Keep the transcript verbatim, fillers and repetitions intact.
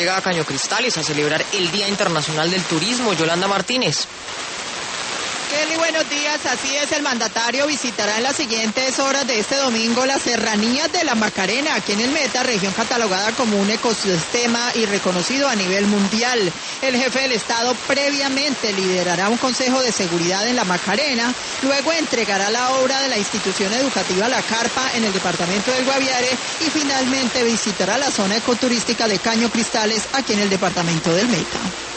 Llega a Caño Cristales a celebrar el Día Internacional del Turismo. Yolanda Martínez. Kelly, buenos días. Así es, el mandatario visitará en las siguientes horas de este domingo las serranías de la Macarena, aquí en el Meta, región catalogada como un ecosistema y reconocido a nivel mundial. El jefe del Estado previamente liderará un consejo de seguridad en la Macarena, luego entregará la obra de la institución educativa La Carpa en el departamento del Guaviare y finalmente visitará la zona ecoturística de Caño Cristales, aquí en el departamento del Meta.